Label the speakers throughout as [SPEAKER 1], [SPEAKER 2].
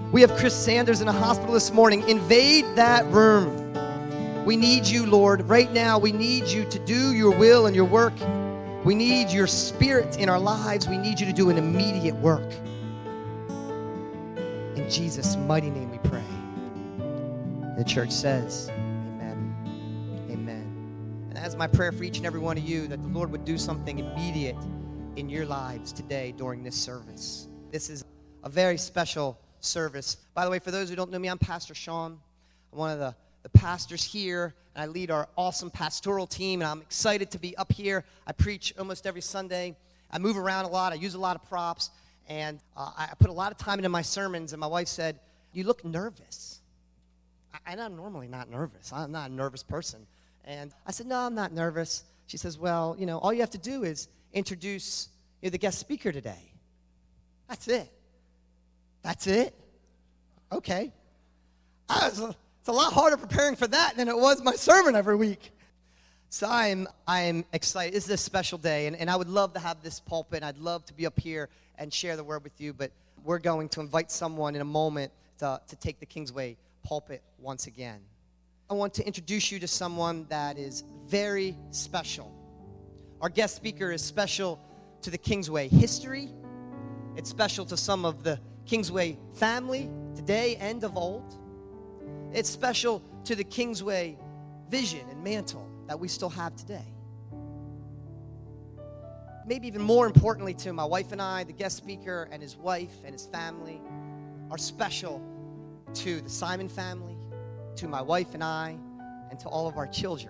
[SPEAKER 1] We have Chris Sanders in a hospital this morning. Invade that room. We need you, Lord. Right now, we need you to do your will and your work. We need your spirit in our lives. We need you to do an immediate work. In Jesus' mighty name we pray. The church says, amen. Amen. And that's my prayer for each and every one of you, that the Lord would do something immediate in your lives today during this service. This is a very special service. By the way, for those who don't know me, I'm Pastor Sean. I'm one of the pastors here, and I lead our awesome pastoral team, and I'm excited to be up here. I preach almost every Sunday. I move around a lot. I use a lot of props, and I put a lot of time into my sermons, and my wife said, "You look nervous." I'm normally not nervous. I'm not a nervous person. And I said, "No, I'm not nervous." She says, "Well, all you have to do is introduce the guest speaker today. That's it." That's it? Okay. It's a lot harder preparing for that than it was my sermon every week. So I'm excited. This is a special day, and I would love to have this pulpit. I'd love to be up here and share the word with you, but we're going to invite someone in a moment to take the Kingsway pulpit once again. I want to introduce you to someone that is very special. Our guest speaker is special to the Kingsway history. It's special to some of the Kingsway family today and of old. It's special to the Kingsway vision and mantle that we still have today. Maybe even more importantly to my wife and I, the guest speaker and his wife and his family are special to the Simon family, to my wife and I, and to all of our children.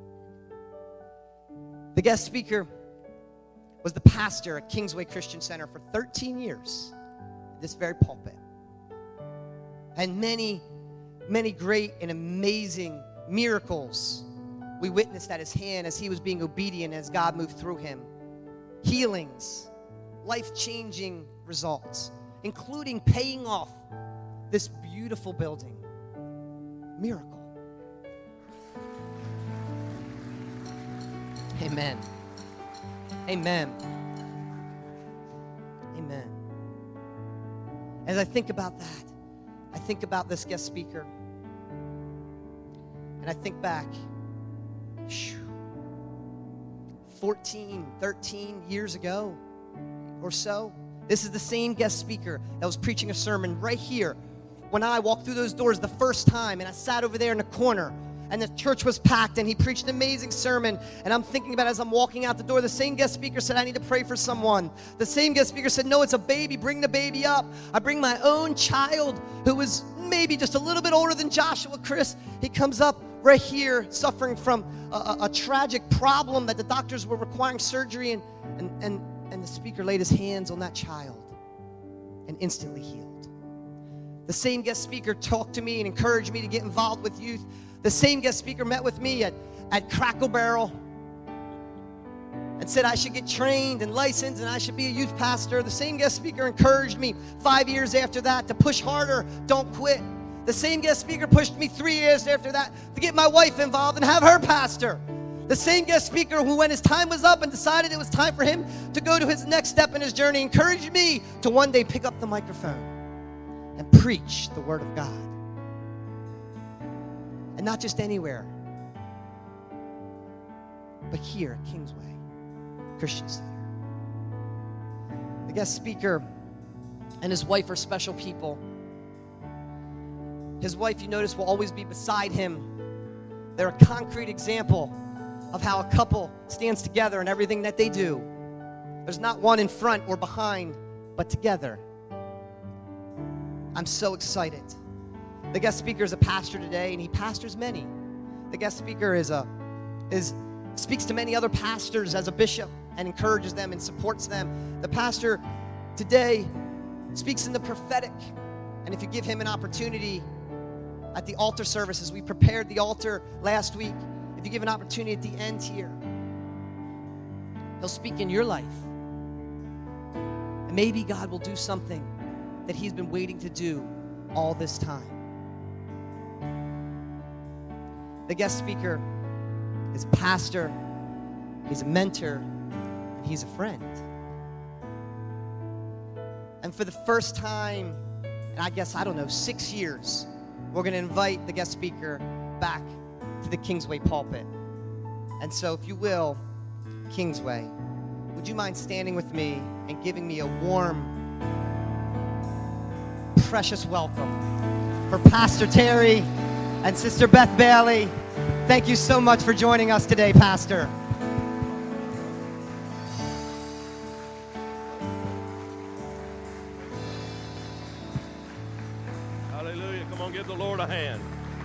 [SPEAKER 1] The guest speaker was the pastor at Kingsway Christian Center for 13 years, this very pulpit. And many, many great and amazing miracles we witnessed at his hand as he was being obedient, as God moved through him. Healings, life-changing results, including paying off this beautiful building. Miracle. Amen. Amen. Amen. As I think about that, I think about this guest speaker, and I think back 14, 13 years ago or so. This is the same guest speaker that was preaching a sermon right here when I walked through those doors the first time, and I sat over there in the corner, and the church was packed, and he preached an amazing sermon. And I'm thinking about, as I'm walking out the door, the same guest speaker said, "I need to pray for someone." The same guest speaker said, "No, it's a baby. Bring the baby up." I bring my own child, who was maybe just a little bit older than Joshua, Chris. He comes up right here, suffering from a tragic problem that the doctors were requiring surgery, and the speaker laid his hands on that child and instantly healed. The same guest speaker talked to me and encouraged me to get involved with youth. The same guest speaker met with me at Crackle Barrel and said I should get trained and licensed and I should be a youth pastor. The same guest speaker encouraged me 5 years after that to push harder, don't quit. The same guest speaker pushed me 3 years after that to get my wife involved and have her pastor. The same guest speaker who, when his time was up and decided it was time for him to go to his next step in his journey, encouraged me to one day pick up the microphone and preach the Word of God. And not just anywhere, but here at Kingsway Christian Center. The guest speaker and his wife are special people. His wife, you notice, will always be beside him. They're a concrete example of how a couple stands together in everything that they do. There's not one in front or behind, but together. I'm so excited. The guest speaker is a pastor today, and he pastors many. The guest speaker speaks to many other pastors as a bishop and encourages them and supports them. The pastor today speaks in the prophetic, and if you give him an opportunity at the altar services, we prepared the altar last week. If you give an opportunity at the end here, he'll speak in your life. And maybe God will do something that he's been waiting to do all this time. The guest speaker is a pastor, he's a mentor, and he's a friend. And for the first time I guess, I don't know, 6 years, we're going to invite the guest speaker back to the Kingsway pulpit. And so, if you will, Kingsway, would you mind standing with me and giving me a warm, precious welcome for Pastor Terry and Sister Beth Bailey. Thank you so much for joining us today, Pastor.
[SPEAKER 2] Hallelujah. Come on, give the Lord a hand.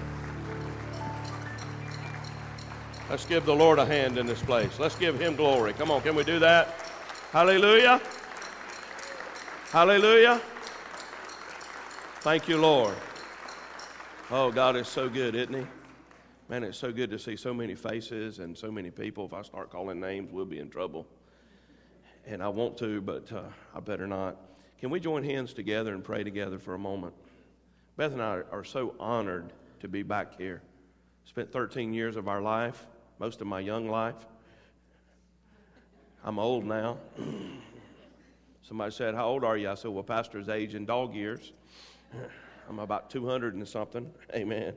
[SPEAKER 2] Let's give the Lord a hand in this place. Let's give him glory. Come on, can we do that? Hallelujah. Hallelujah. Thank you, Lord. Oh, God is so good, isn't he? Man, it's so good to see so many faces and so many people. If I start calling names, we'll be in trouble. And I want to, but I better not. Can we join hands together and pray together for a moment? Beth and I are so honored to be back here. Spent 13 years of our life, most of my young life. I'm old now. Somebody said, how old are you? I said, well, Pastor's age in dog years. I'm about 200 and something. Amen.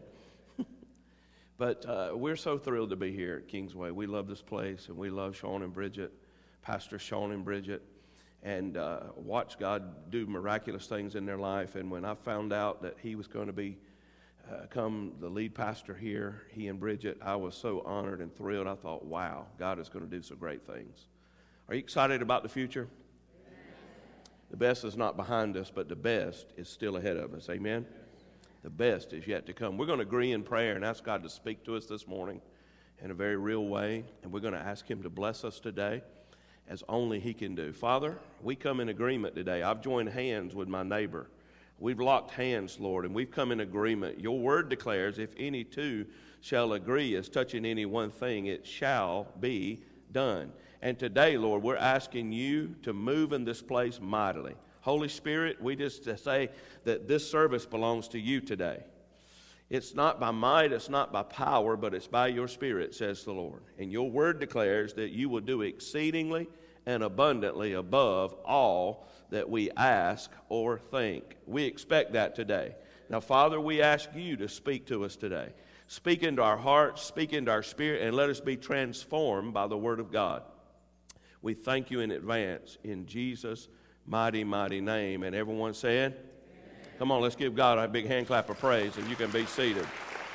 [SPEAKER 2] But we're so thrilled to be here at Kingsway. We love this place, and we love Sean and Bridget, Pastor Sean and Bridget, and watch God do miraculous things in their life. And when I found out that he was going to become the lead pastor here, he and Bridget, I was so honored and thrilled. I thought, wow, God is going to do some great things. Are you excited about the future? The best is not behind us, but the best is still ahead of us. Amen? The best is yet to come. We're going to agree in prayer and ask God to speak to us this morning in a very real way. And we're going to ask him to bless us today as only he can do. Father, we come in agreement today. I've joined hands with my neighbor. We've locked hands, Lord, and we've come in agreement. Your word declares, if any two shall agree as touching any one thing, it shall be done. And today, Lord, we're asking you to move in this place mightily. Holy Spirit, we just say that this service belongs to you today. It's not by might, it's not by power, but it's by your Spirit, says the Lord. And your word declares that you will do exceedingly and abundantly above all that we ask or think. We expect that today. Now, Father, we ask you to speak to us today. Speak into our hearts, speak into our spirit, and let us be transformed by the word of God. We thank you in advance in Jesus' mighty, mighty name. And everyone said, amen. Come on, let's give God a big hand clap of praise, and you can be seated.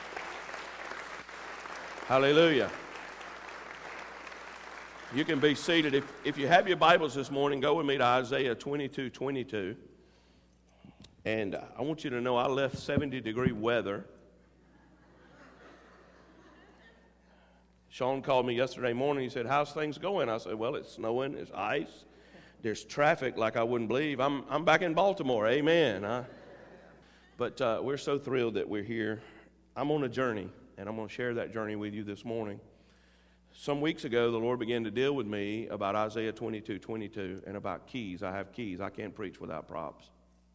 [SPEAKER 2] Hallelujah. You can be seated. If you have your Bibles this morning, go with me to Isaiah 22:22. And I want you to know I left 70-degree weather. Sean called me yesterday morning. He said, how's things going? I said, well, it's snowing, it's ice, there's traffic like I wouldn't believe. I'm back in Baltimore, amen. But we're so thrilled that we're here. I'm on a journey, and I'm going to share that journey with you this morning. Some weeks ago, the Lord began to deal with me about Isaiah 22:22 and about keys. I have keys. I can't preach without props.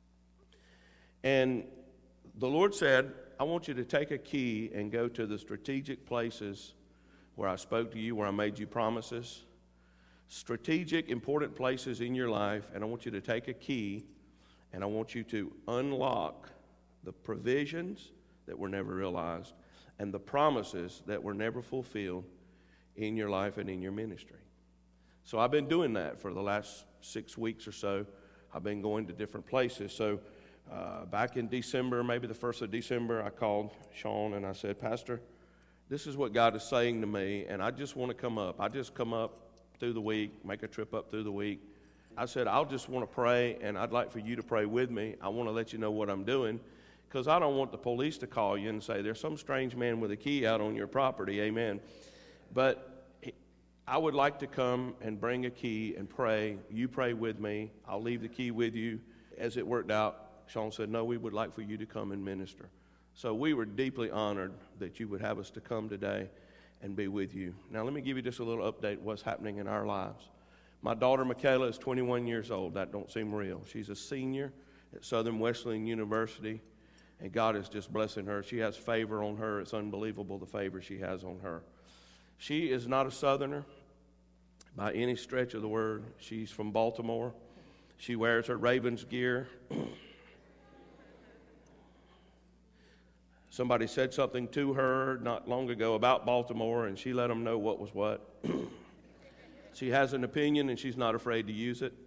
[SPEAKER 2] And the Lord said, I want you to take a key and go to the strategic places where I spoke to you, where I made you promises. Strategic, important places in your life, and I want you to take a key, and I want you to unlock the provisions that were never realized and the promises that were never fulfilled in your life and in your ministry. So I've been doing that for the last 6 weeks or so. I've been going to different places. So back in December, maybe the 1st of December, I called Sean and I said, Pastor, this is what God is saying to me, and I just want to come up. I just come up through the week, make a trip up through the week. I said, I'll just want to pray, and I'd like for you to pray with me. I want to let you know what I'm doing, because I don't want the police to call you and say, there's some strange man with a key out on your property, amen. But I would like to come and bring a key and pray. You pray with me. I'll leave the key with you. As it worked out, Sean said, no, we would like for you to come and minister. So we were deeply honored that you would have us to come today and be with you. Now, let me give you just a little update of what's happening in our lives. My daughter, Michaela, is 21 years old. That don't seem real. She's a senior at Southern Wesleyan University, and God is just blessing her. She has favor on her. It's unbelievable, the favor she has on her. She is not a Southerner by any stretch of the word. She's from Baltimore. She wears her Ravens gear. Somebody said something to her not long ago about Baltimore, and she let them know what was what. She has an opinion, and she's not afraid to use it.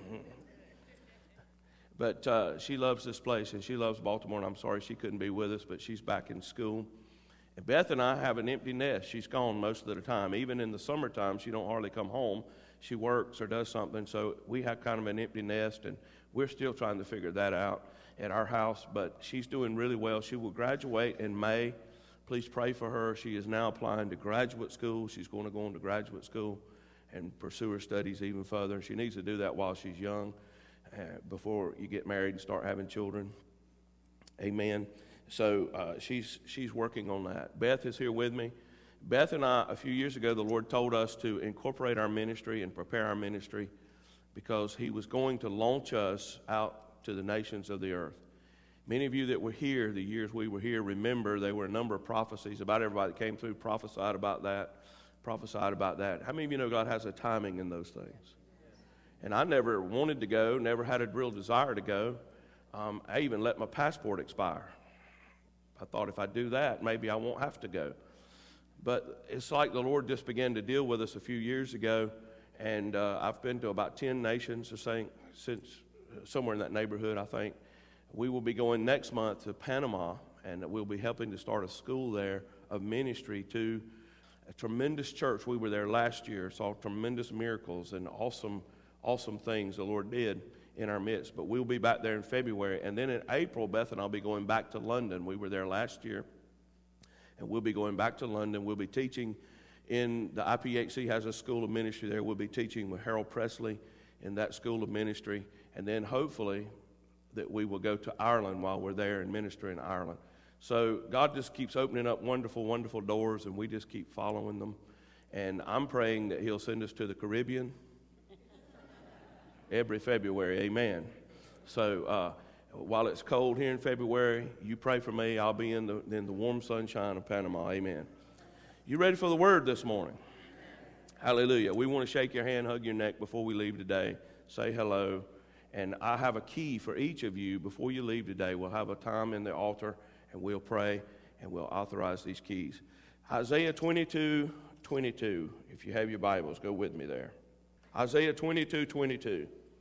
[SPEAKER 2] But she loves this place, and she loves Baltimore, and I'm sorry she couldn't be with us, but she's back in school. And Beth and I have an empty nest. She's gone most of the time. Even in the summertime, she don't hardly come home. She works or does something, so we have kind of an empty nest, and we're still trying to figure that out at our house. But she's doing really well. She will graduate in May. Please pray for her. She is now applying to graduate school. She's going to go into graduate school and pursue her studies even further. She needs to do that while she's young, before you get married and start having children. Amen. So she's working on that. Beth is here with me. Beth and I, a few years ago, the Lord told us to incorporate our ministry and prepare our ministry because He was going to launch us out to the nations of the earth. Many of you that were here, the years we were here, remember there were a number of prophecies. About everybody that came through prophesied about that. How many of you know God has a timing in those things? And I never wanted to go, never had a real desire to go. I even let my passport expire. I thought if I do that, maybe I won't have to go. But it's like the Lord just began to deal with us a few years ago, and I've been to about 10 nations, since somewhere in that neighborhood, I think. We will be going next month to Panama, and we'll be helping to start a school there of ministry to a tremendous church. We were there last year, saw tremendous miracles and awesome things the Lord did in our midst. But we'll be back there in February. And then in April, Beth and I will be going back to London. We were there last year. And we'll be going back to London. We'll be teaching in the IPHC has a school of ministry there. We'll be teaching with Harold Presley in that school of ministry. And then hopefully that we will go to Ireland while we're there and minister in Ireland. So God just keeps opening up wonderful, wonderful doors, and we just keep following them. And I'm praying that He'll send us to the Caribbean every February. Amen. So while it's cold here in February, you pray for me. I'll be in the warm sunshine of Panama. Amen. You ready for the word this morning? Hallelujah. We want to shake your hand, hug your neck before we leave today. Say hello. And I have a key for each of you before you leave today. We'll have a time in the altar, and we'll pray, and we'll authorize these keys. Isaiah 22:22. If you have your Bibles, go with me there. Isaiah 22:22.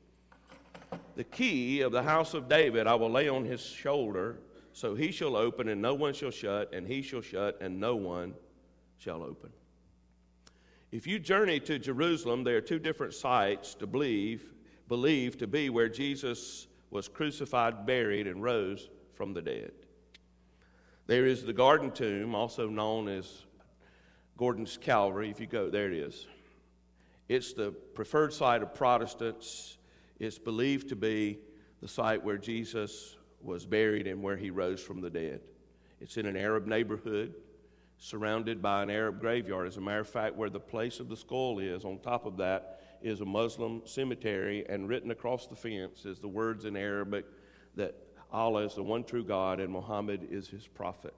[SPEAKER 2] The key of the house of David I will lay on his shoulder, so he shall open and no one shall shut, and he shall shut and no one shall open. If you journey to Jerusalem, there are two different sites to believed to be where Jesus was crucified, buried, and rose from the dead. There is the Garden Tomb, also known as Gordon's Calvary. If you go, there it is. It's the preferred site of Protestants. It's believed to be the site where Jesus was buried and where He rose from the dead. It's in an Arab neighborhood, surrounded by an Arab graveyard. As a matter of fact, where the place of the skull is, on top of that is a Muslim cemetery, and written across the fence is the words in Arabic that Allah is the one true God and Muhammad is His prophet.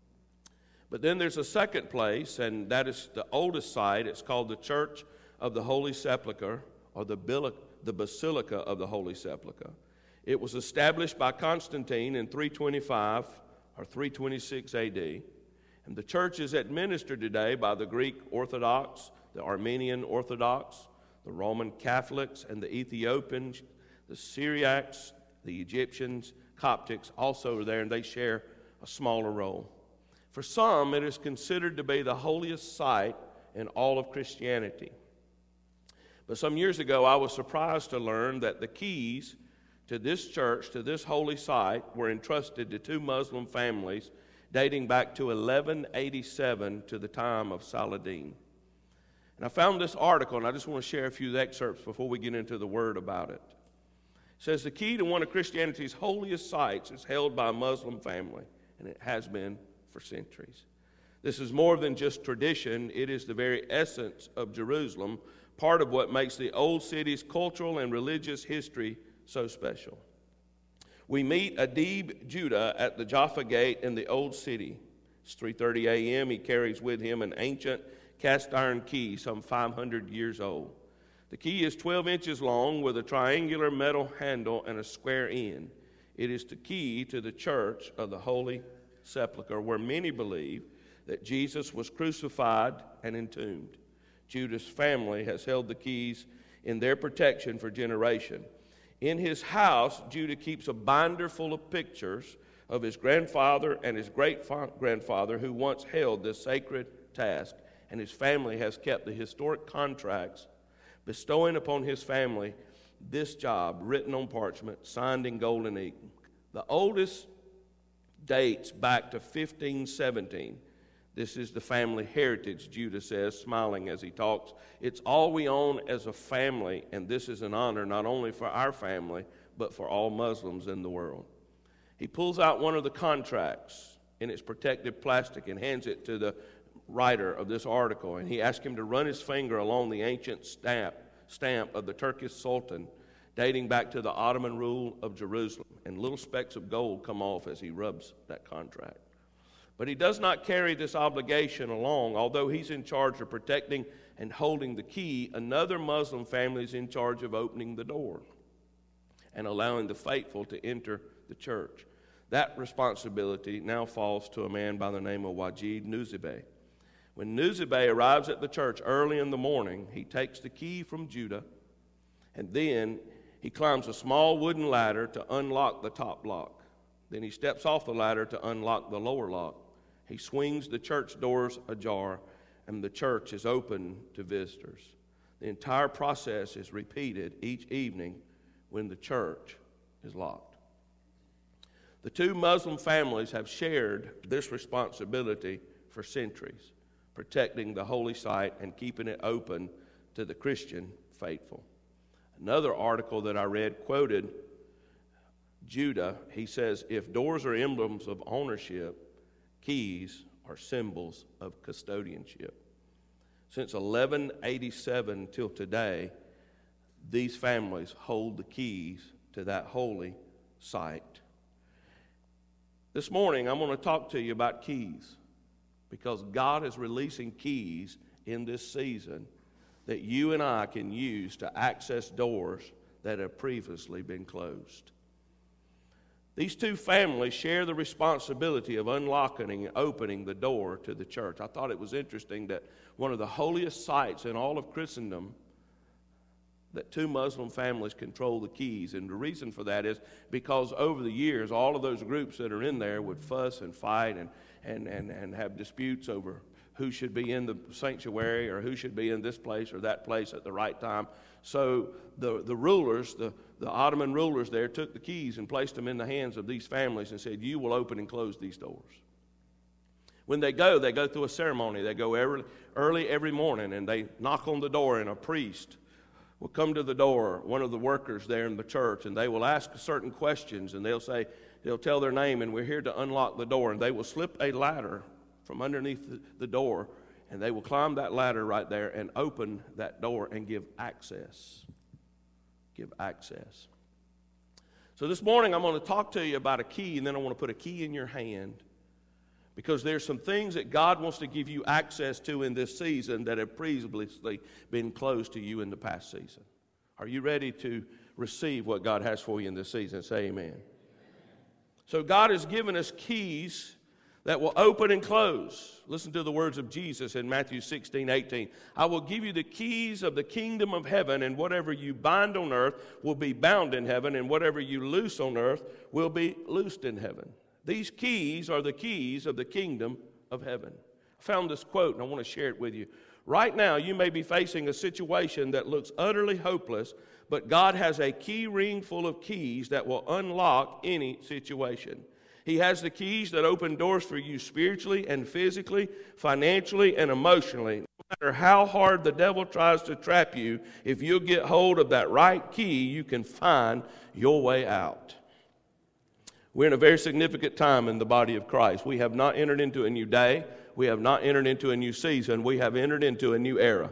[SPEAKER 2] But then there's a second place, and that is the oldest site. It's called the Church of the Holy Sepulchre, or the Basilica of the Holy Sepulchre. It was established by Constantine in 325 or 326 AD. And the church is administered today by the Greek Orthodox, the Armenian Orthodox, the Roman Catholics, and the Ethiopians, the Syriacs, the Egyptians, Coptics also are there, and they share a smaller role. For some, it is considered to be the holiest site in all of Christianity. But some years ago, I was surprised to learn that the keys to this church, to this holy site, were entrusted to two Muslim families dating back to 1187 to the time of Saladin. And I found this article, and I just want to share a few excerpts before we get into the word about it. It says, the key to one of Christianity's holiest sites is held by a Muslim family, and it has been for centuries. This is more than just tradition. It is the very essence of Jerusalem, part of what makes the old city's cultural and religious history so special. We meet Adib Judah at the Jaffa Gate in the old city. It's 3:30 a.m. He carries with him an ancient cast iron key, some 500 years old. The key is 12 inches long with a triangular metal handle and a square end. It is the key to the Church of the Holy sepulchre, where many believe that Jesus was crucified and entombed. Judah's family has held the keys in their protection for generation. In his house, Judah keeps a binder full of pictures of his grandfather and his great-grandfather who once held this sacred task, and his family has kept the historic contracts, bestowing upon his family this job written on parchment, signed in golden ink. The oldest dates back to 1517. This is the family heritage, Judah says, smiling as he talks. It's all we own as a family, and this is an honor not only for our family, but for all Muslims in the world. He pulls out one of the contracts in its protective plastic and hands it to the writer of this article, and he asks him to run his finger along the ancient stamp of the Turkish Sultan dating back to the Ottoman rule of Jerusalem, and little specks of gold come off as he rubs that contract. But he does not carry this obligation along. Although he's in charge of protecting and holding the key, another Muslim family is in charge of opening the door and allowing the faithful to enter the church. That responsibility now falls to a man by the name of Wajid Nuzibeh. When Nuzibeh arrives at the church early in the morning, he takes the key from Judah, and then he climbs a small wooden ladder to unlock the top lock. Then he steps off the ladder to unlock the lower lock. He swings the church doors ajar, and the church is open to visitors. The entire process is repeated each evening when the church is locked. The two Muslim families have shared this responsibility for centuries, protecting the holy site and keeping it open to the Christian faithful. Another article that I read quoted Judah. He says, if doors are emblems of ownership, keys are symbols of custodianship. Since 1187 till today, these families hold the keys to that holy site. This morning, I'm going to talk to you about keys, because God is releasing keys in this season that you and I can use to access doors that have previously been closed. These two families share the responsibility of unlocking and opening the door to the church. I thought it was interesting that one of the holiest sites in all of Christendom, that two Muslim families control the keys. And the reason for that is because over the years, all of those groups that are in there would fuss and fight and have disputes over who should be in the sanctuary or who should be in this place or that place at the right time. So the rulers, the Ottoman rulers there, took the keys and placed them in the hands of these families and said, you will open and close these doors. When they go through a ceremony. They go early every morning, and they knock on the door, and a priest will come to the door, one of the workers there in the church, and they will ask certain questions, and they'll tell their name, and we're here to unlock the door. And they will slip a ladder from underneath the door, and they will climb that ladder right there and open that door and give access. Give access. So this morning I'm going to talk to you about a key, and then I want to put a key in your hand, because there's some things that God wants to give you access to in this season that have previously been closed to you in the past season. Are you ready to receive what God has for you in this season? Say amen. So God has given us keys that will open and close. Listen to the words of Jesus in Matthew 16:18. I will give you the keys of the kingdom of heaven, and whatever you bind on earth will be bound in heaven, and whatever you loose on earth will be loosed in heaven. These keys are the keys of the kingdom of heaven. I found this quote, and I want to share it with you. Right now, you may be facing a situation that looks utterly hopeless, but God has a key ring full of keys that will unlock any situation. He has the keys that open doors for you spiritually and physically, financially and emotionally. No matter how hard the devil tries to trap you, if you'll get hold of that right key, you can find your way out. We're in a very significant time in the body of Christ. We have not entered into a new day. We have not entered into a new season. We have entered into a new era.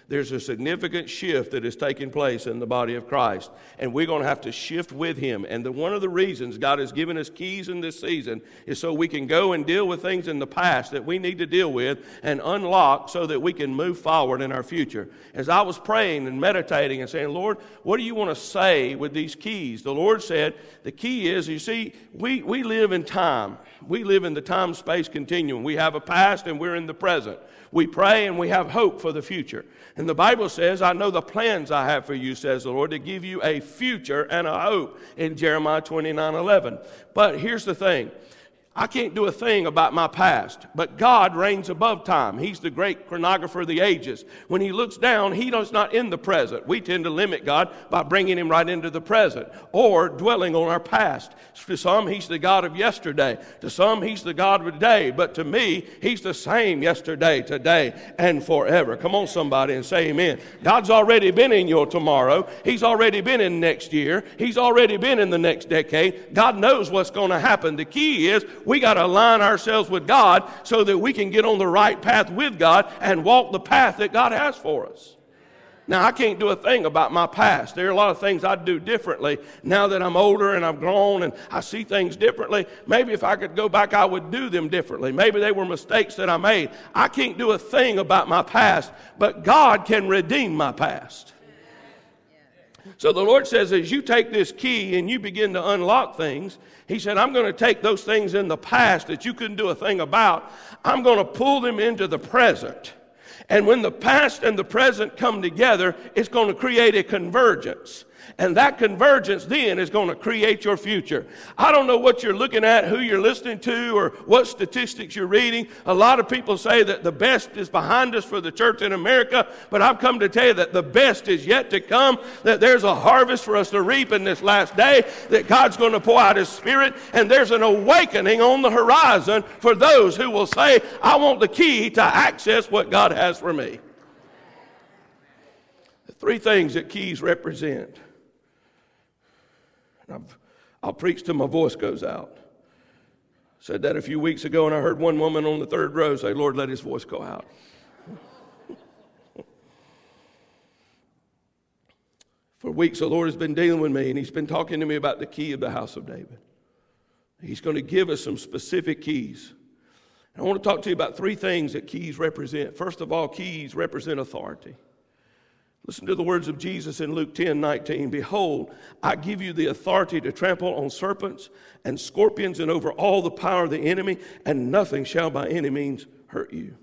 [SPEAKER 2] There's a significant shift that is taking place in the body of Christ, and we're going to have to shift with him. And one of the reasons God has given us keys in this season is so we can go and deal with things in the past that we need to deal with and unlock so that we can move forward in our future. As I was praying and meditating and saying, Lord, what do you want to say with these keys? The Lord said, the key is, you see, we live in time. We live in the time-space continuum. We have a past and we're in the present. We pray and we have hope for the future. And the Bible says, I know the plans I have for you, says the Lord, to give you a future and a hope in Jeremiah 29:11. But here's the thing. I can't do a thing about my past, but God reigns above time. He's the great chronographer of the ages. When he looks down, he is not in the present. We tend to limit God by bringing him right into the present or dwelling on our past. To some, he's the God of yesterday. To some, he's the God of today. But to me, he's the same yesterday, today, and forever. Come on, somebody, and say amen. God's already been in your tomorrow. He's already been in next year. He's already been in the next decade. God knows what's going to happen. The key is, we got to align ourselves with God so that we can get on the right path with God and walk the path that God has for us. Now, I can't do a thing about my past. There are a lot of things I'd do differently now that I'm older and I've grown and I see things differently. Maybe if I could go back, I would do them differently. Maybe they were mistakes that I made. I can't do a thing about my past, but God can redeem my past. So the Lord says, as you take this key and you begin to unlock things, he said, I'm going to take those things in the past that you couldn't do a thing about. I'm going to pull them into the present. And when the past and the present come together, it's going to create a convergence. And that convergence then is going to create your future. I don't know what you're looking at, who you're listening to, or what statistics you're reading. A lot of people say that the best is behind us for the church in America, but I've come to tell you that the best is yet to come, that there's a harvest for us to reap in this last day, that God's going to pour out his Spirit, and there's an awakening on the horizon for those who will say, I want the key to access what God has for me. The three things that keys represent. I'll preach till my voice goes out. Said that a few weeks ago, and I heard one woman on the third row say, Lord, let his voice go out. For weeks, the Lord has been dealing with me, and he's been talking to me about the key of the house of David. He's going to give us some specific keys. I want to talk to you about three things that keys represent. First of all, keys represent authority. Listen to the words of Jesus in Luke 10:19. Behold, I give you the authority to trample on serpents and scorpions and over all the power of the enemy, and nothing shall by any means hurt you.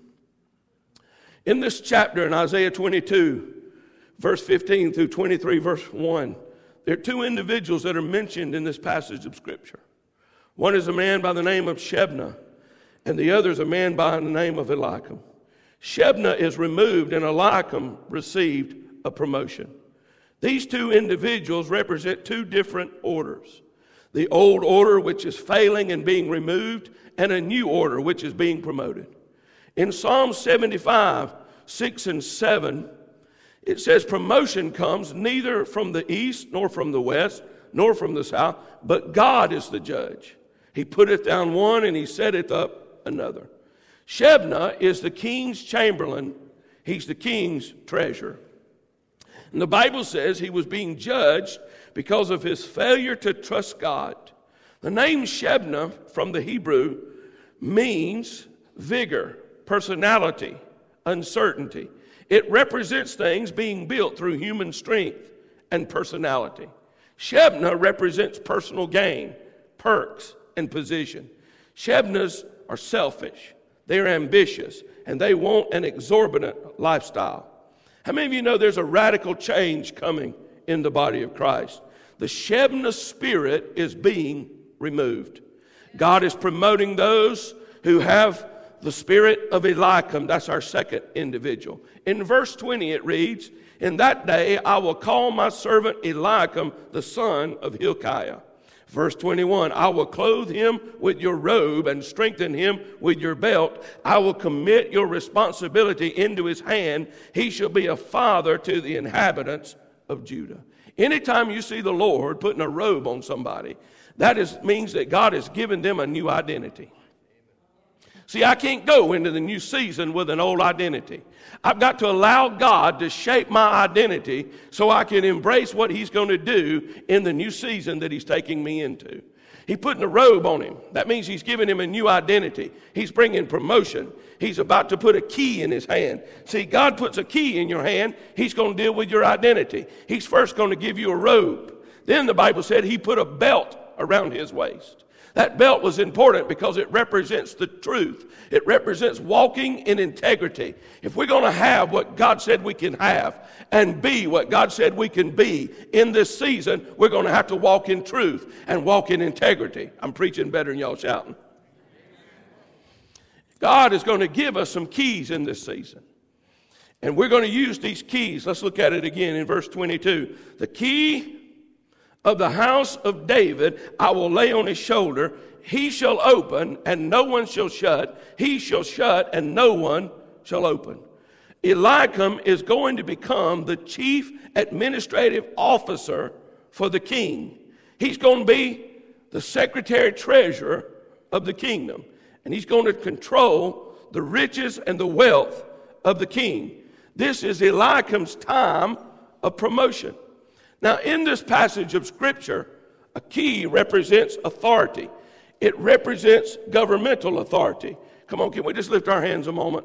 [SPEAKER 2] In this chapter in Isaiah 22, verse 15 through 23, verse 1, there are two individuals that are mentioned in this passage of Scripture. One is a man by the name of Shebna, and the other is a man by the name of Eliakim. Shebna is removed, and Eliakim received a promotion. These two individuals represent two different orders. The old order, which is failing and being removed, and a new order, which is being promoted. In Psalm 75, 6 and 7, it says, promotion comes neither from the east, nor from the west, nor from the south, but God is the judge. He putteth down one, and he setteth up another. Shebna is the king's chamberlain. He's the king's treasurer. And the Bible says he was being judged because of his failure to trust God. The name Shebna from the Hebrew means vigor, personality, uncertainty. It represents things being built through human strength and personality. Shebna represents personal gain, perks, and position. Shebnas are selfish. They're ambitious, and they want an exorbitant lifestyle. How many of you know there's a radical change coming in the body of Christ? The Shebna spirit is being removed. God is promoting those who have the spirit of Eliakim. That's our second individual. In verse 20 it reads, in that day I will call my servant Eliakim, the son of Hilkiah. Verse 21, I will clothe him with your robe and strengthen him with your belt. I will commit your responsibility into his hand. He shall be a father to the inhabitants of Judah. Anytime you see the Lord putting a robe on somebody, that means that God has given them a new identity. See, I can't go into the new season with an old identity. I've got to allow God to shape my identity so I can embrace what he's going to do in the new season that he's taking me into. He's putting a robe on him. That means he's giving him a new identity. He's bringing promotion. He's about to put a key in his hand. See, God puts a key in your hand. He's going to deal with your identity. He's first going to give you a robe. Then the Bible said he put a belt around his waist. That belt was important because it represents the truth. It represents walking in integrity. If we're going to have what God said we can have and be what God said we can be in this season, we're going to have to walk in truth and walk in integrity. I'm preaching better than y'all shouting. God is going to give us some keys in this season. And we're going to use these keys. Let's look at it again in verse 22. The key of the house of David I will lay on his shoulder. He shall open, and no one shall shut. He shall shut, and no one shall open. Eliakim is going to become the chief administrative officer for the king. He's going to be the secretary treasurer of the kingdom. And he's going to control the riches and the wealth of the king. This is Eliakim's time of promotion. Now, in this passage of Scripture, a key represents authority. It represents governmental authority. Come on, can we just lift our hands a moment?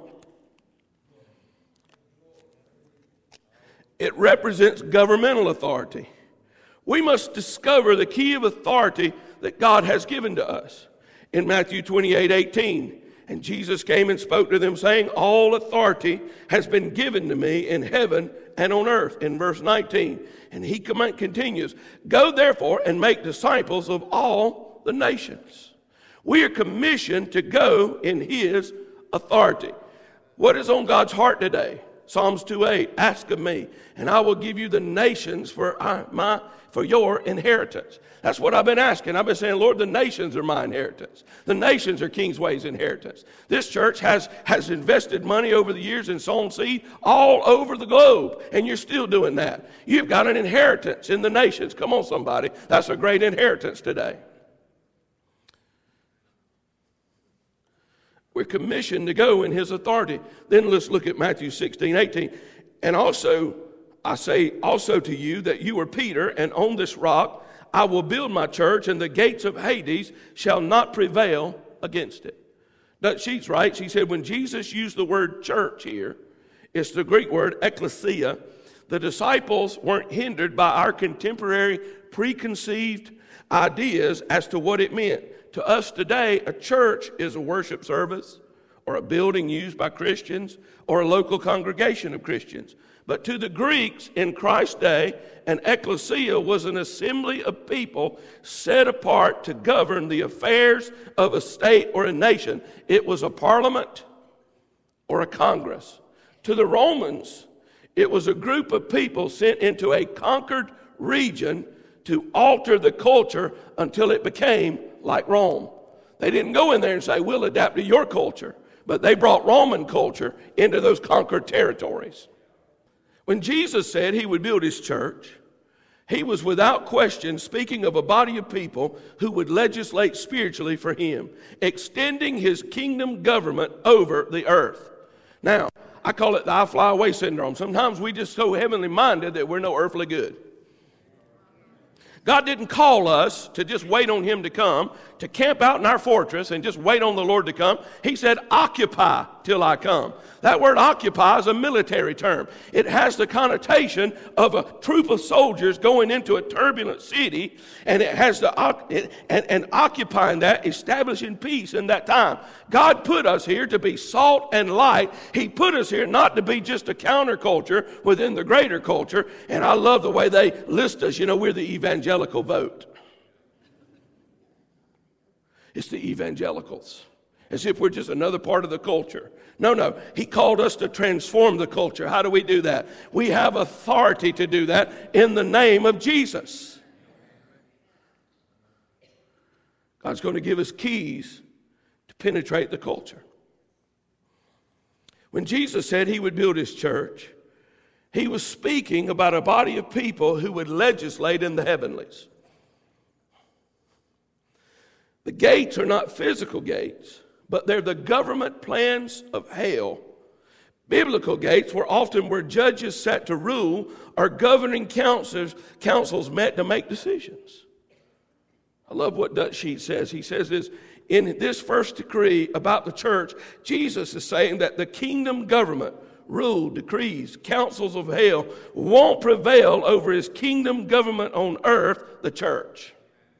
[SPEAKER 2] It represents governmental authority. We must discover the key of authority that God has given to us. In Matthew 28:18, and Jesus came and spoke to them, saying, all authority has been given to me in heaven and on earth. In verse 19, and he continues, go therefore and make disciples of all the nations. We are commissioned to go in his authority. What is on God's heart today? Psalms 2:8, ask of me, and I will give you the nations for your inheritance. That's what I've been asking. I've been saying, Lord, the nations are my inheritance. The nations are Kingsway's inheritance. This church has invested money over the years and sown seed all over the globe, and you're still doing that. You've got an inheritance in the nations. Come on, somebody. That's a great inheritance today. We're commissioned to go in his authority. Then let's look at Matthew 16:18. And also, I say also to you that you are Peter, and on this rock I will build my church, and the gates of Hades shall not prevail against it. Now, she's right. She said when Jesus used the word church here, it's the Greek word ekklesia. The disciples weren't hindered by our contemporary preconceived ideas as to what it meant. To us today, a church is a worship service or a building used by Christians or a local congregation of Christians. But to the Greeks in Christ's day, an ecclesia was an assembly of people set apart to govern the affairs of a state or a nation. It was a parliament or a congress. To the Romans, it was a group of people sent into a conquered region to alter the culture until it became like Rome. They didn't go in there and say, we'll adapt to your culture. But they brought Roman culture into those conquered territories. When Jesus said he would build his church, he was without question speaking of a body of people who would legislate spiritually for him, extending his kingdom government over the earth. Now, I call it the I fly away syndrome. Sometimes we just so heavenly minded that we're no earthly good. God didn't call us to just wait on him to come, to camp out in our fortress and just wait on the Lord to come. He said, occupy till I come. That word occupy is a military term. It has the connotation of a troop of soldiers going into a turbulent city, and it has and occupying that, establishing peace in that time. God put us here to be salt and light. He put us here not to be just a counterculture within the greater culture. And I love the way they list us. You know, we're the evangelical vote. It's the evangelicals. As if we're just another part of the culture. No. He called us to transform the culture. How do we do that? We have authority to do that in the name of Jesus. God's going to give us keys to penetrate the culture. When Jesus said he would build his church, he was speaking about a body of people who would legislate in the heavenlies. The gates are not physical gates, but they're the government plans of hell. Biblical gates were often where judges sat to rule or governing councils met to make decisions. I love what Dutch Sheet says. He says this, in this first decree about the church, Jesus is saying that the kingdom government, rule, decrees, councils of hell won't prevail over his kingdom government on earth, the church.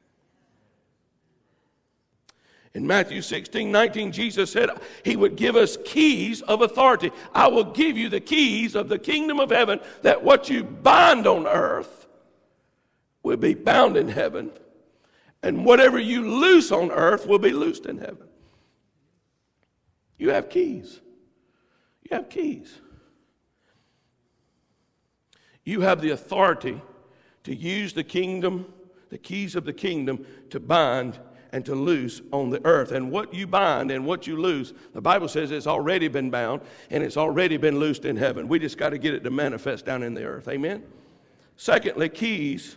[SPEAKER 2] In Matthew 16:19, Jesus said he would give us keys of authority. I will give you the keys of the kingdom of heaven, that what you bind on earth will be bound in heaven, and whatever you loose on earth will be loosed in heaven. You have keys. You have keys. You have the authority to use the kingdom, the keys of the kingdom, to bind and to loose on the earth. And what you bind and what you loose, the Bible says it's already been bound and it's already been loosed in heaven. We just got to get it to manifest down in the earth. Amen? Secondly, keys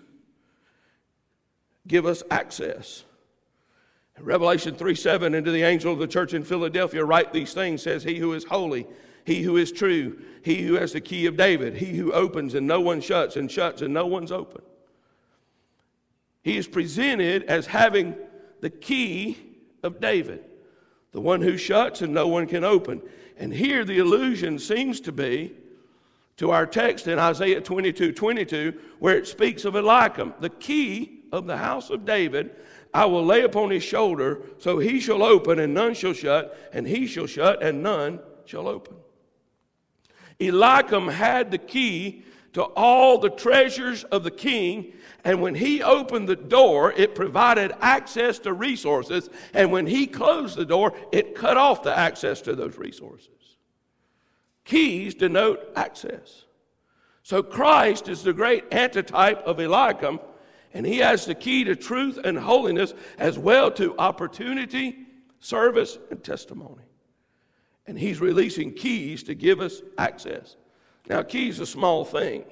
[SPEAKER 2] give us access. Revelation 3:7, and to the angel of the church in Philadelphia write these things, says, he who is holy, he who is true, he who has the key of David, he who opens and no one shuts, and shuts and no one's open. He is presented as having the key of David, the one who shuts and no one can open. And here the allusion seems to be to our text in Isaiah 22:22, where it speaks of Eliakim, the key of the house of David, I will lay upon his shoulder, so he shall open and none shall shut, and he shall shut and none shall open. Eliakim had the key to all the treasures of the king, and when he opened the door, it provided access to resources, and when he closed the door, it cut off the access to those resources. Keys denote access. So Christ is the great antitype of Eliakim, and he has the key to truth and holiness, as well to opportunity, service, and testimony. And he's releasing keys to give us access. Now, keys is a small thing.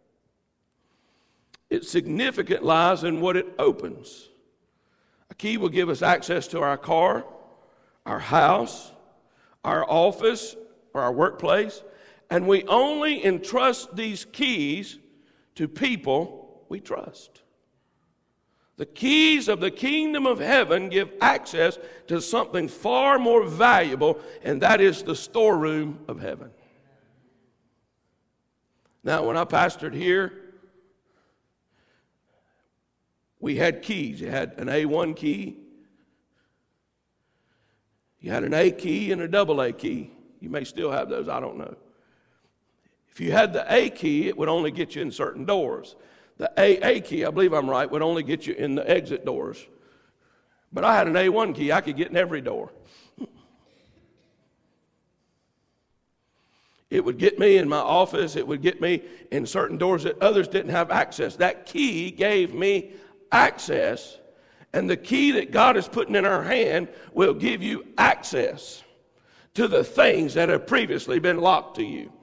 [SPEAKER 2] Its significance lies in what it opens. A key will give us access to our car, our house, our office, or our workplace, and we only entrust these keys to people we trust. The keys of the kingdom of heaven give access to something far more valuable, and that is the storeroom of heaven. Now, when I pastored here, we had keys. You had an A1 key. You had an A key and a double A key. You may still have those, I don't know. If you had the A key, it would only get you in certain doors. The AA key, I believe I'm right, would only get you in the exit doors. But I had an A1 key. I could get in every door. It would get me in my office. It would get me in certain doors that others didn't have access. That key gave me access. And the key that God is putting in our hand will give you access to the things that have previously been locked to you.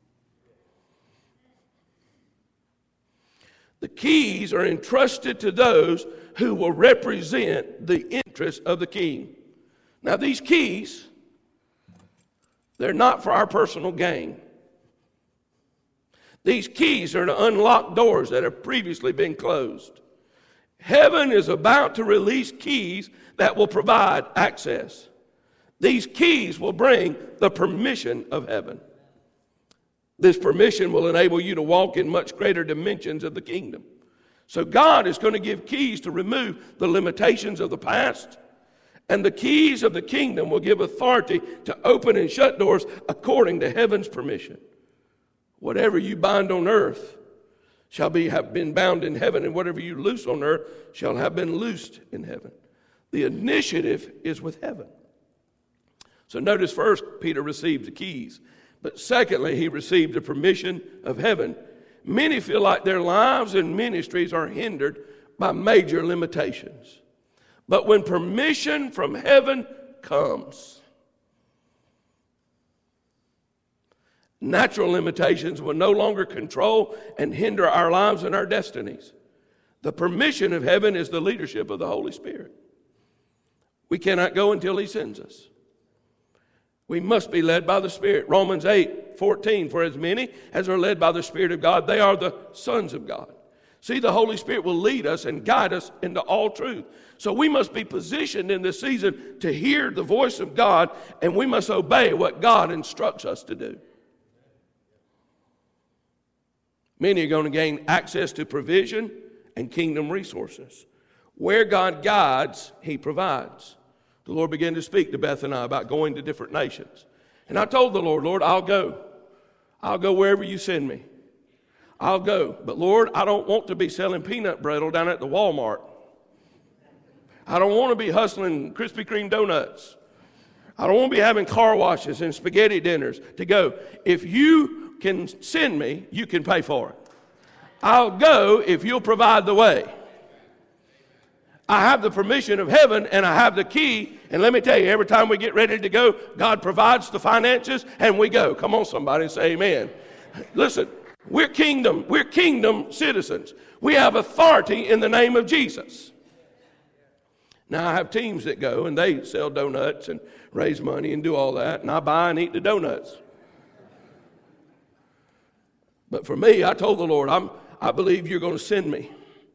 [SPEAKER 2] The keys are entrusted to those who will represent the interests of the king. Now, these keys, they're not for our personal gain. These keys are to unlock doors that have previously been closed. Heaven is about to release keys that will provide access. These keys will bring the permission of heaven. This permission will enable you to walk in much greater dimensions of the kingdom. So God is going to give keys to remove the limitations of the past, and the keys of the kingdom will give authority to open and shut doors according to heaven's permission. Whatever you bind on earth shall have been bound in heaven, and whatever you loose on earth shall have been loosed in heaven. The initiative is with heaven. So notice first, Peter received the keys. But secondly, he received the permission of heaven. Many feel like their lives and ministries are hindered by major limitations. But when permission from heaven comes, natural limitations will no longer control and hinder our lives and our destinies. The permission of heaven is the leadership of the Holy Spirit. We cannot go until he sends us. We must be led by the Spirit. Romans 8:14, for as many as are led by the Spirit of God, they are the sons of God. See, the Holy Spirit will lead us and guide us into all truth. So we must be positioned in this season to hear the voice of God, and we must obey what God instructs us to do. Many are going to gain access to provision and kingdom resources. Where God guides, He provides. The Lord began to speak to Beth and I about going to different nations. And I told the Lord, Lord, I'll go. I'll go wherever you send me. I'll go. But Lord, I don't want to be selling peanut brittle down at the Walmart. I don't want to be hustling Krispy Kreme donuts. I don't want to be having car washes and spaghetti dinners to go. If you can send me, you can pay for it. I'll go if you'll provide the way. I have the permission of heaven and I have the key. And let me tell you, every time we get ready to go, God provides the finances and we go. Come on, somebody, say amen. Listen, we're kingdom citizens. We have authority in the name of Jesus. Now, I have teams that go and they sell donuts and raise money and do all that, and I buy and eat the donuts. But for me, I told the Lord, I believe you're going to send me.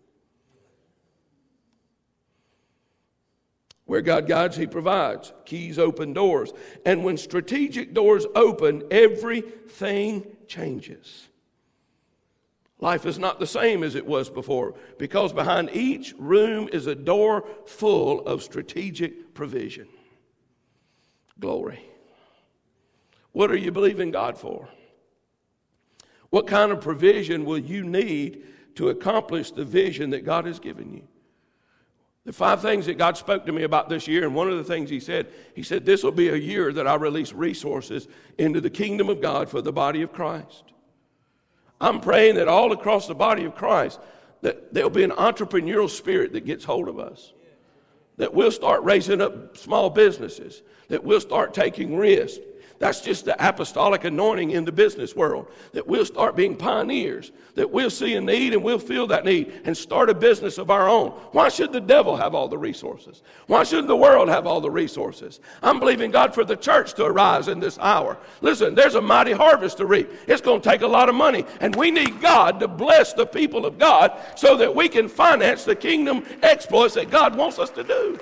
[SPEAKER 2] Where God guides, He provides. Keys open doors. And when strategic doors open, everything changes. Life is not the same as it was before, because behind each room is a door full of strategic provision. Glory. What are you believing God for? What kind of provision will you need to accomplish the vision that God has given you? The 5 things that God spoke to me about this year, and one of the things He said, this will be a year that I release resources into the kingdom of God for the body of Christ. I'm praying that all across the body of Christ, that there'll be an entrepreneurial spirit that gets hold of us. That we'll start raising up small businesses. That we'll start taking risks. That's just the apostolic anointing in the business world. That we'll start being pioneers. That we'll see a need and we'll fill that need and start a business of our own. Why should the devil have all the resources? Why shouldn't the world have all the resources? I'm believing God for the church to arise in this hour. Listen, there's a mighty harvest to reap. It's going to take a lot of money, and we need God to bless the people of God so that we can finance the kingdom exploits that God wants us to do.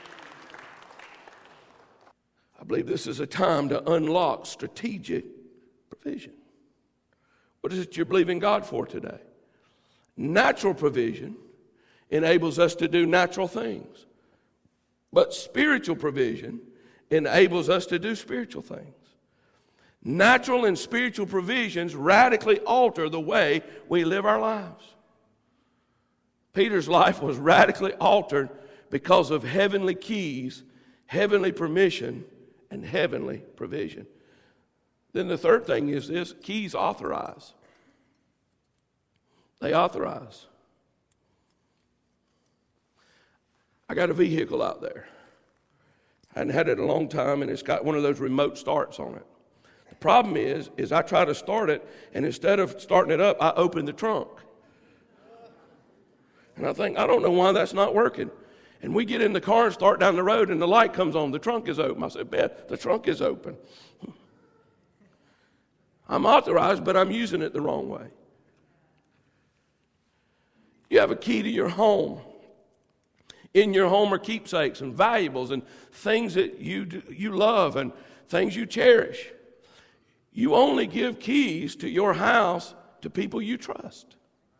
[SPEAKER 2] I believe this is a time to unlock strategic provision. What is it you're believing God for today? Natural provision enables us to do natural things. But spiritual provision enables us to do spiritual things. Natural and spiritual provisions radically alter the way we live our lives. Peter's life was radically altered because of heavenly keys, heavenly permission, and heavenly provision. Then the third thing is this: keys authorize. They authorize. I got a vehicle out there. I hadn't had it in a long time, and it's got one of those remote starts on it. The problem is I try to start it, and instead of starting it up, I open the trunk. And I think, I don't know why that's not working. And we get in the car and start down the road, and the light comes on. The trunk is open. I said, Beth, the trunk is open. I'm authorized, but I'm using it the wrong way. You have a key to your home. In your home are keepsakes and valuables and things that you love and things you cherish. You only give keys to your house to people you trust.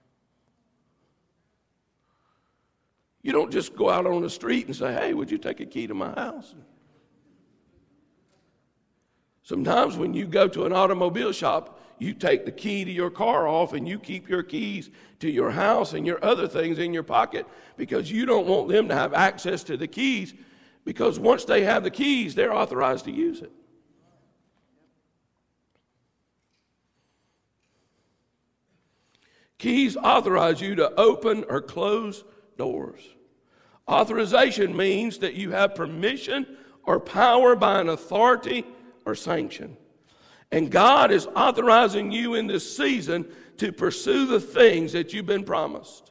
[SPEAKER 2] You don't just go out on the street and say, hey, would you take a key to my house? Sometimes when you go to an automobile shop, you take the key to your car off and you keep your keys to your house and your other things in your pocket because you don't want them to have access to the keys, because once they have the keys, they're authorized to use it. Keys authorize you to open or close doors. Authorization means that you have permission or power by an authority or sanction. And God is authorizing you in this season to pursue the things that you've been promised.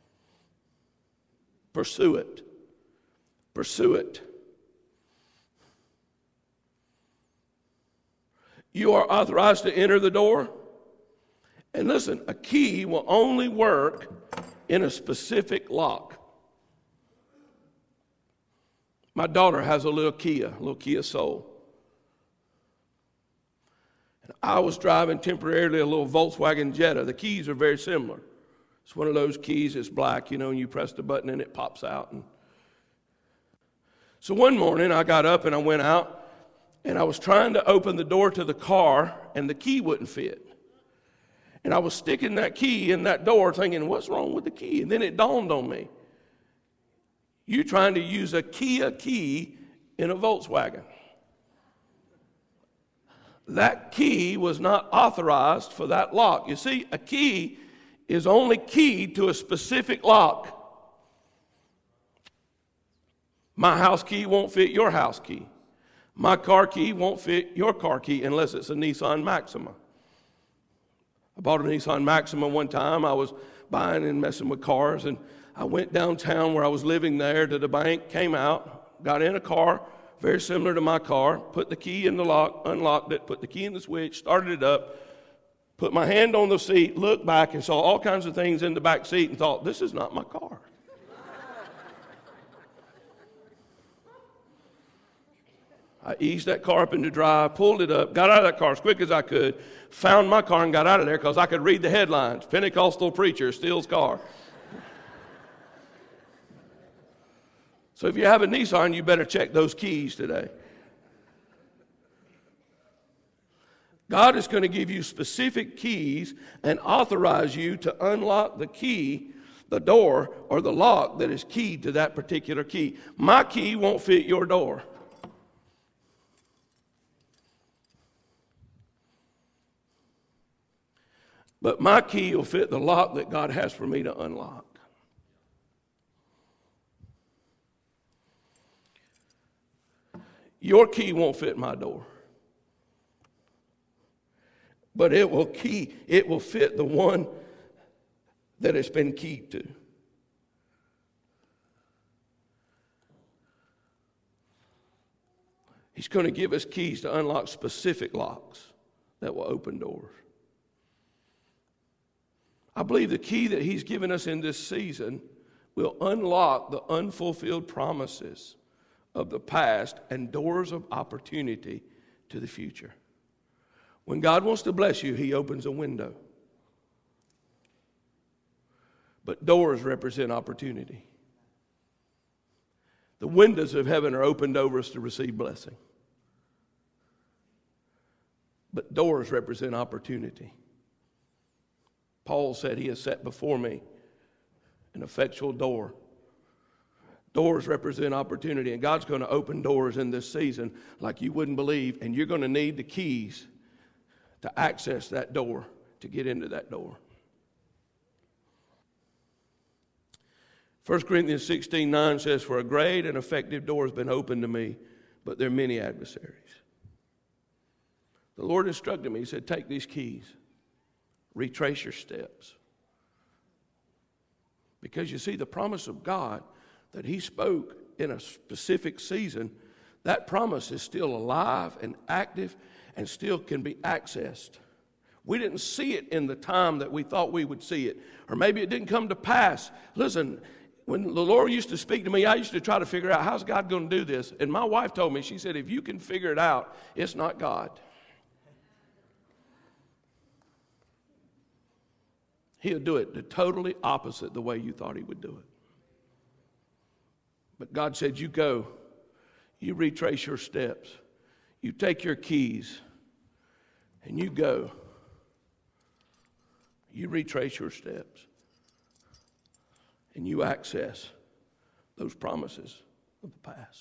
[SPEAKER 2] Pursue it. Pursue it. You are authorized to enter the door. And listen, a key will only work in a specific lock. My daughter has a little Kia Soul. And I was driving temporarily a little Volkswagen Jetta. The keys are very similar. It's one of those keys that's black, and you press the button and it pops out. So one morning I got up and I went out and I was trying to open the door to the car and the key wouldn't fit. And I was sticking that key in that door thinking, what's wrong with the key? And then it dawned on me. You're trying to use a Kia key in a Volkswagen. That key was not authorized for that lock. You see, a key is only keyed to a specific lock. My house key won't fit your house key. My car key won't fit your car key unless it's a Nissan Maxima. I bought a Nissan Maxima one time. I was buying and messing with cars, and I went downtown where I was living there to the bank, came out, got in a car very similar to my car, put the key in the lock, unlocked it, put the key in the switch, started it up, put my hand on the seat, looked back and saw all kinds of things in the back seat and thought, this is not my car. I eased that car up into drive, pulled it up, got out of that car as quick as I could, found my car and got out of there because I could read the headlines. Pentecostal preacher steals car. So if you have a Nissan, you better check those keys today. God is going to give you specific keys and authorize you to unlock the key, the door, or the lock that is keyed to that particular key. My key won't fit your door. But my key will fit the lock that God has for me to unlock. Your key won't fit my door. But it will fit the one that it's been keyed to. He's going to give us keys to unlock specific locks that will open doors. I believe the key that he's given us in this season will unlock the unfulfilled promises of the past and doors of opportunity to the future. When God wants to bless you, he opens a window. But doors represent opportunity. The windows of heaven are opened over us to receive blessing. But doors represent opportunity. Paul said he has set before me an effectual door. Doors represent opportunity, and God's going to open doors in this season like you wouldn't believe, and you're going to need the keys to access that door, to get into that door. 1 Corinthians 16:9 says, for a great and effective door has been opened to me, but there are many adversaries. The Lord instructed me, he said, take these keys, retrace your steps. Because you see, the promise of God that he spoke in a specific season, that promise is still alive and active and still can be accessed. We didn't see it in the time that we thought we would see it. Or maybe it didn't come to pass. Listen, when the Lord used to speak to me, I used to try to figure out, how's God going to do this? And my wife told me, she said, if you can figure it out, it's not God. He'll do it the totally opposite the way you thought he would do it. But God said, you go, you retrace your steps, you take your keys, and you go. You retrace your steps, and you access those promises of the past.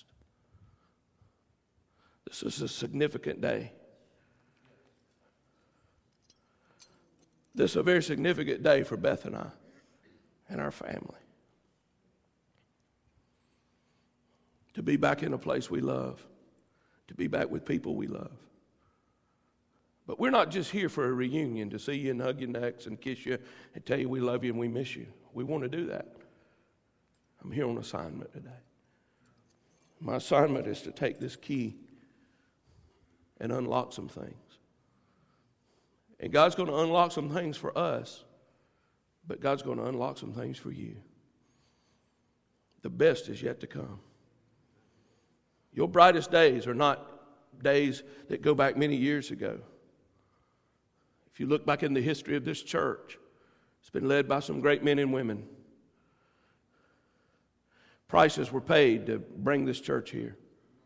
[SPEAKER 2] This is a significant day. This is a very significant day for Beth and I and our family. To be back in a place we love. To be back with people we love. But we're not just here for a reunion to see you and hug your necks and kiss you and tell you we love you and we miss you. We want to do that. I'm here on assignment today. My assignment is to take this key and unlock some things. And God's going to unlock some things for us, but God's going to unlock some things for you. The best is yet to come. Your brightest days are not days that go back many years ago. If you look back in the history of this church, it's been led by some great men and women. Prices were paid to bring this church here.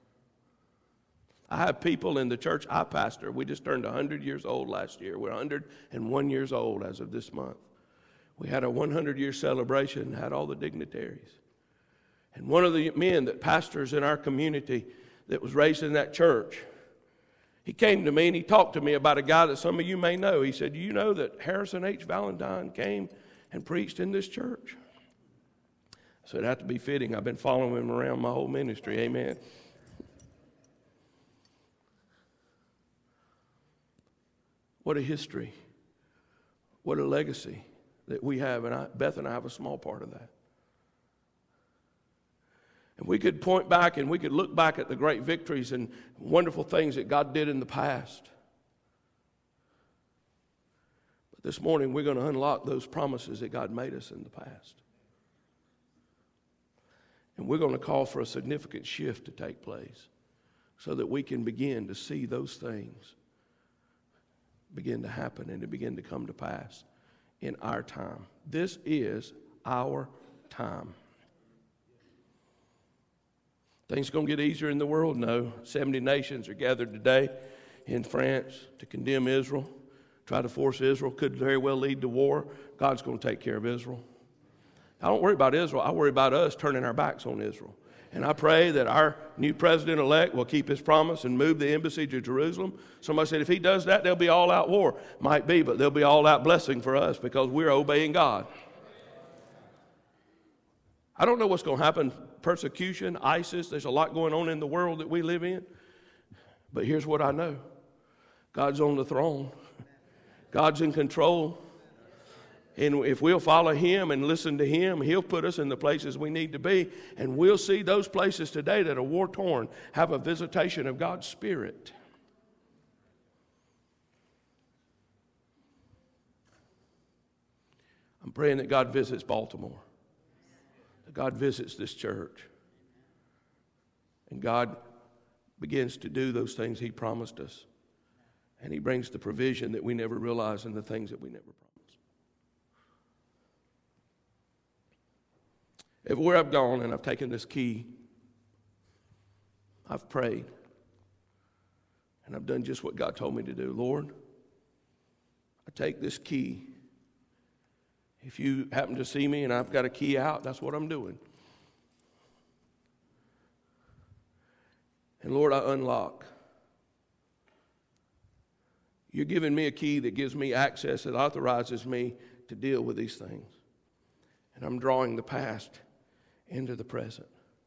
[SPEAKER 2] I have people in the church I pastor. We just turned 100 years old last year. We're 101 years old as of this month. We had a 100-year celebration, had all the dignitaries. And one of the men that pastors in our community that was raised in that church, he came to me and he talked to me about a guy that some of you may know. He said, "Do you know that Harrison H. Valentine came and preached in this church?" I said, "It'd have to be fitting. I've been following him around my whole ministry." Amen. What a history. What a legacy that we have. And Beth and I have a small part of that. And we could point back and we could look back at the great victories and wonderful things that God did in the past. But this morning we're going to unlock those promises that God made us in the past. And we're going to call for a significant shift to take place so that we can begin to see those things begin to happen and to begin to come to pass in our time. This is our time. Things are going to get easier in the world? No. 70 nations are gathered today in France to condemn Israel, try to force Israel. Could very well lead to war. God's going to take care of Israel. I don't worry about Israel. I worry about us turning our backs on Israel. And I pray that our new president-elect will keep his promise and move the embassy to Jerusalem. Somebody said if he does that, there'll be all-out war. Might be, but there'll be all-out blessing for us because we're obeying God. I don't know what's going to happen. Persecution, ISIS, there's a lot going on in the world that we live in. But here's what I know. God's on the throne. God's in control. And if we'll follow him and listen to him, he'll put us in the places we need to be. And we'll see those places today that are war-torn have a visitation of God's Spirit. I'm praying that God visits Baltimore. That God visits this church. And God begins to do those things he promised us. And he brings the provision that we never realized and the things that we never promised. Everywhere I've gone and I've taken this key, I've prayed. And I've done just what God told me to do. Lord, I take this key. If you happen to see me and I've got a key out, that's what I'm doing. And Lord, I unlock. You're giving me a key that gives me access, that authorizes me to deal with these things. And I'm drawing the past into the present.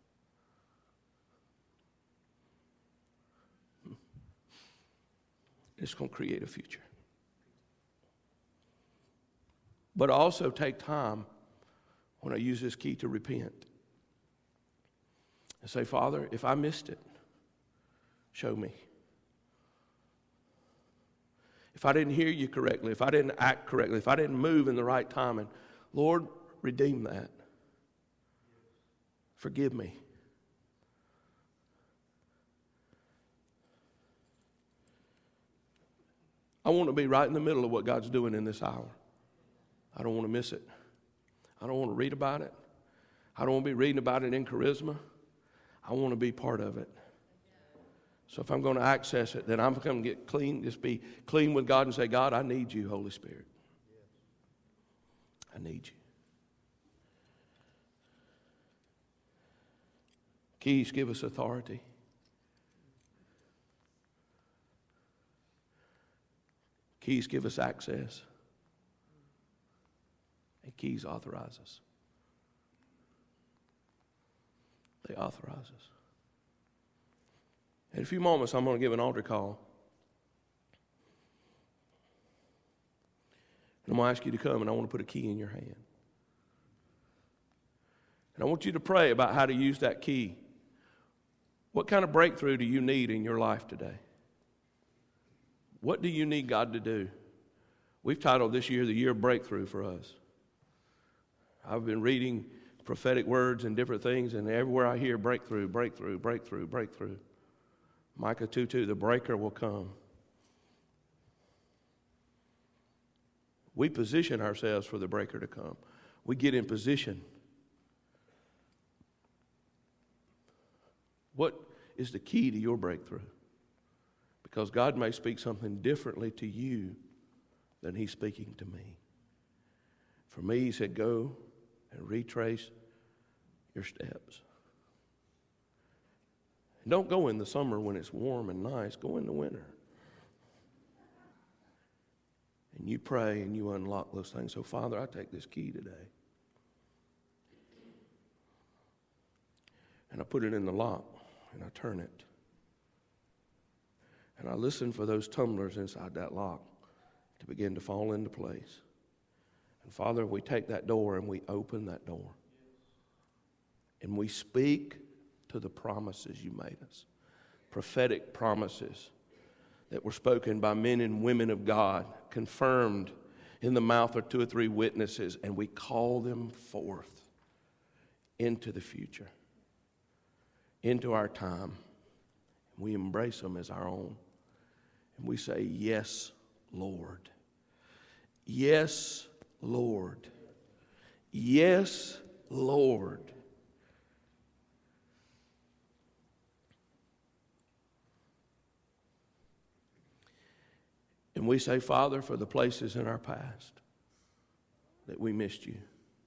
[SPEAKER 2] It's going to create a future. But I also take time when I use this key to repent. And say, Father, if I missed it, show me. If I didn't hear you correctly, if I didn't act correctly, if I didn't move in the right timing, Lord, redeem that. Forgive me. I want to be right in the middle of what God's doing in this hour. I don't want to miss it. I don't want to read about it. I don't want to be reading about it in Charisma. I want to be part of it. So if I'm going to access it, then I'm going to get clean, just be clean with God and say, God, I need you, Holy Spirit. I need you. Keys give us authority. Keys give us access. And keys authorize us. They authorize us. In a few moments, I'm going to give an altar call. And I'm going to ask you to come, and I want to put a key in your hand. And I want you to pray about how to use that key. What kind of breakthrough do you need in your life today? What do you need God to do? We've titled this year the Year of Breakthrough for us. I've been reading prophetic words and different things, and everywhere I hear breakthrough, breakthrough, breakthrough, breakthrough. Micah 2:2, the breaker will come. We position ourselves for the breaker to come. We get in position. What is the key to your breakthrough? Because God may speak something differently to you than He's speaking to me. For me, He said, go and retrace your steps. And don't go in the summer when it's warm and nice. Go in the winter. And you pray and you unlock those things. So, Father, I take this key today. And I put it in the lock and I turn it. And I listen for those tumblers inside that lock to begin to fall into place. And Father, we take that door and we open that door. And we speak to the promises you made us. Prophetic promises that were spoken by men and women of God, confirmed in the mouth of 2 or 3 witnesses, and we call them forth into the future, into our time. We embrace them as our own. And we say, yes, Lord. Yes, Lord. Yes, Lord. And we say, Father, for the places in our past that we missed you.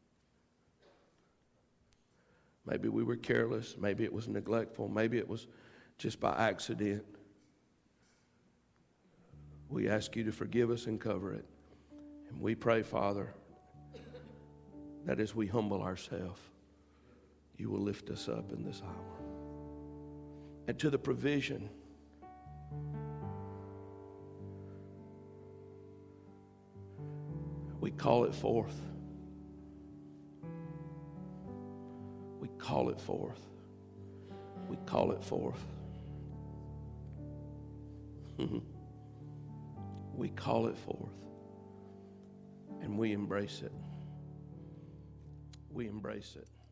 [SPEAKER 2] Maybe we were careless. Maybe it was neglectful. Maybe it was just by accident. We ask you to forgive us and cover it. And we pray, Father, that as we humble ourselves, you will lift us up in this hour. And to the provision, we call it forth. We call it forth. We call it forth. We call it forth. And we embrace it. We embrace it.